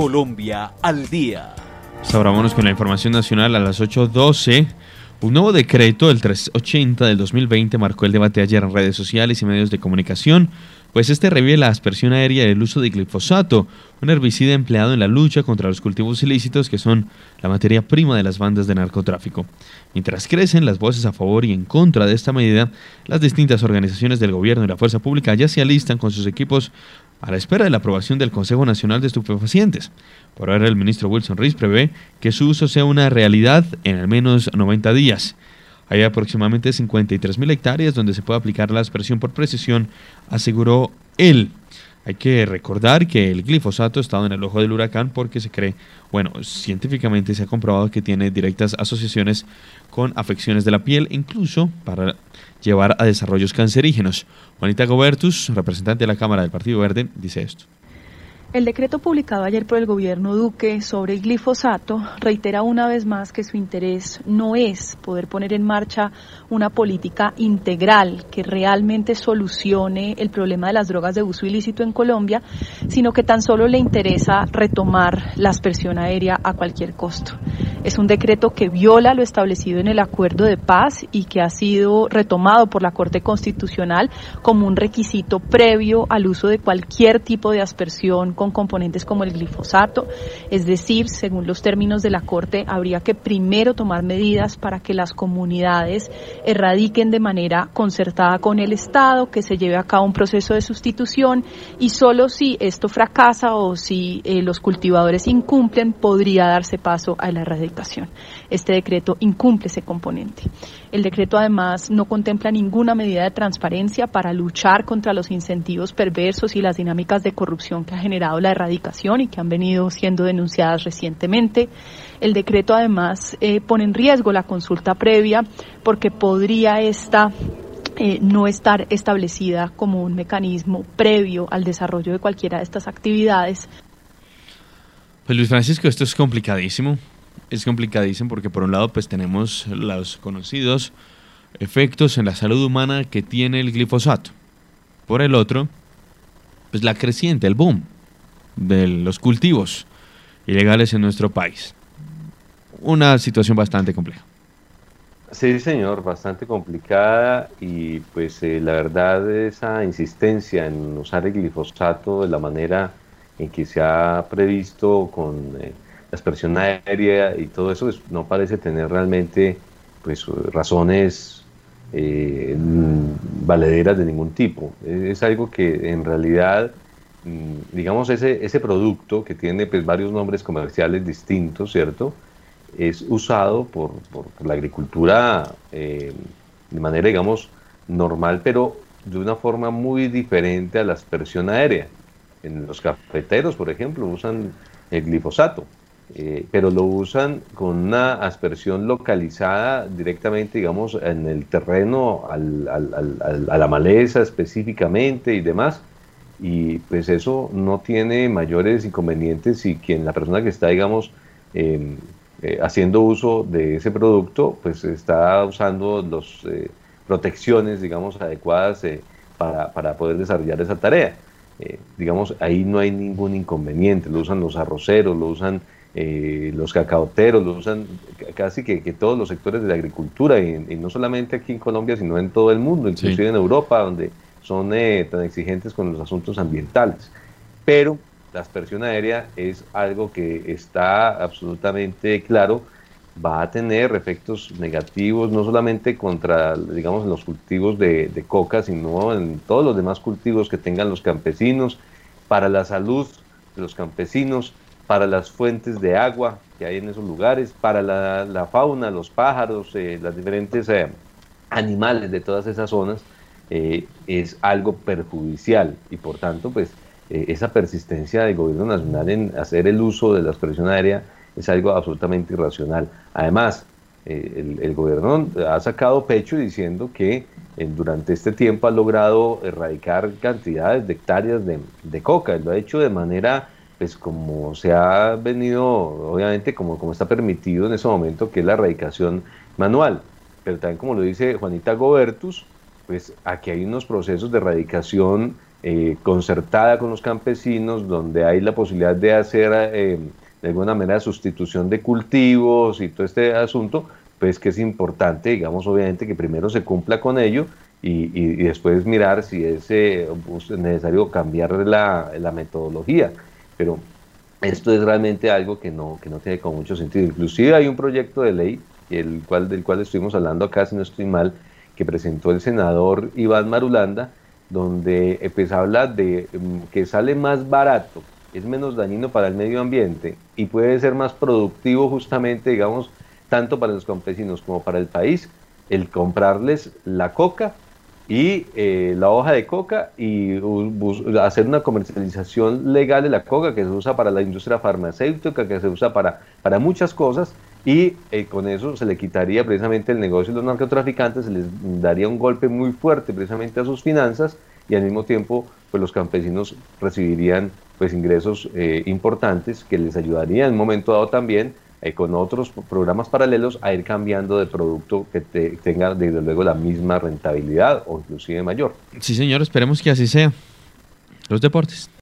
Colombia al día. Ahora vámonos con la información nacional a las 8:12. Un nuevo decreto, el 380 del 2020, marcó el debate ayer en redes sociales y medios de comunicación, pues este revive la aspersión aérea y el uso de glifosato, un herbicida empleado en la lucha contra los cultivos ilícitos que son la materia prima de las bandas de narcotráfico. Mientras crecen las voces a favor y en contra de esta medida, las distintas organizaciones del gobierno y la fuerza pública ya se alistan con sus equipos a la espera de la aprobación del Consejo Nacional de Estupefacientes. Por ahora, el ministro Wilson Riz prevé que su uso sea una realidad en al menos 90 días. Hay aproximadamente 53.000 hectáreas donde se puede aplicar la aspersión por precisión, aseguró él. Hay que recordar que el glifosato ha estado en el ojo del huracán porque se cree, científicamente se ha comprobado que tiene directas asociaciones con afecciones de la piel, incluso para llevar a desarrollos cancerígenos. Juanita Gobertus, representante de la Cámara del Partido Verde, dice esto. El decreto publicado ayer por el gobierno Duque sobre el glifosato reitera una vez más que su interés no es poder poner en marcha una política integral que realmente solucione el problema de las drogas de uso ilícito en Colombia, sino que tan solo le interesa retomar la aspersión aérea a cualquier costo. Es un decreto que viola lo establecido en el acuerdo de paz y que ha sido retomado por la Corte Constitucional como un requisito previo al uso de cualquier tipo de aspersión con componentes como el glifosato, es decir, según los términos de la Corte, habría que primero tomar medidas para que las comunidades erradiquen de manera concertada con el Estado, que se lleve a cabo un proceso de sustitución y solo si esto fracasa o si los cultivadores incumplen, podría darse paso a la erradicación. Este decreto incumple ese componente. El decreto además no contempla ninguna medida de transparencia para luchar contra los incentivos perversos y las dinámicas de corrupción que ha generado la erradicación y que han venido siendo denunciadas recientemente. El decreto además pone en riesgo la consulta previa porque podría no estar establecida como un mecanismo previo al desarrollo de cualquiera de estas actividades. Pues Luis Francisco, esto es complicadísimo. Es complicadísimo porque por un lado pues tenemos los conocidos efectos en la salud humana que tiene el glifosato. Por el otro, pues la creciente, el boom de los cultivos ilegales en nuestro país. Una situación bastante compleja. Sí, señor, bastante complicada y pues la verdad esa insistencia en usar el glifosato de la manera en que se ha previsto con la aspersión aérea y todo eso no parece tener realmente pues razones valederas de ningún tipo. Es algo que en realidad, digamos, ese producto que tiene pues varios nombres comerciales distintos, ¿cierto?, es usado por la agricultura de manera, digamos, normal, pero de una forma muy diferente a la aspersión aérea. En los cafeteros, por ejemplo, usan el glifosato, pero lo usan con una aspersión localizada directamente, digamos, en el terreno, a la maleza específicamente y demás, y pues eso no tiene mayores inconvenientes si la persona que está, digamos, haciendo uso de ese producto, pues está usando las protecciones, digamos, adecuadas para poder desarrollar esa tarea. Digamos, ahí no hay ningún inconveniente, lo usan los arroceros, lo usan los cacaoteros, lo usan casi que todos los sectores de la agricultura, y no solamente aquí en Colombia, sino en todo el mundo, inclusive en Europa, donde son tan exigentes con los asuntos ambientales. Pero la aspersión aérea es algo que está absolutamente claro, va a tener efectos negativos, no solamente contra, digamos, los cultivos de coca, sino en todos los demás cultivos que tengan los campesinos, para la salud de los campesinos, para las fuentes de agua que hay en esos lugares, para la fauna, los pájaros, las diferentes animales de todas esas zonas, es algo perjudicial y por tanto, pues, esa persistencia del gobierno nacional en hacer el uso de la aspersión aérea es algo absolutamente irracional. Además, el gobierno ha sacado pecho diciendo que durante este tiempo ha logrado erradicar cantidades de hectáreas de coca. Lo ha hecho de manera, pues, como se ha venido, obviamente, como está permitido en ese momento, que es la erradicación manual. Pero también, como lo dice Juanita Gobertus, pues aquí hay unos procesos de erradicación concertada con los campesinos, donde hay la posibilidad de hacer de alguna manera sustitución de cultivos y todo este asunto, pues que es importante, digamos, obviamente que primero se cumpla con ello y después mirar si es necesario cambiar la metodología. Pero esto es realmente algo que no tiene con mucho sentido. Inclusive hay un proyecto de ley, del cual estuvimos hablando acá, si no estoy mal, que presentó el senador Iván Marulanda, donde pues habla de que sale más barato, es menos dañino para el medio ambiente y puede ser más productivo justamente, digamos, tanto para los campesinos como para el país, el comprarles la coca y la hoja de coca y hacer una comercialización legal de la coca que se usa para la industria farmacéutica, que se usa para muchas cosas y con eso se le quitaría precisamente el negocio de los narcotraficantes, se les daría un golpe muy fuerte precisamente a sus finanzas y al mismo tiempo pues los campesinos recibirían pues ingresos importantes que les ayudarían en un momento dado también con otros programas paralelos a ir cambiando de producto que tenga desde luego la misma rentabilidad o inclusive mayor. Sí, señor, esperemos que así sea. Los deportes.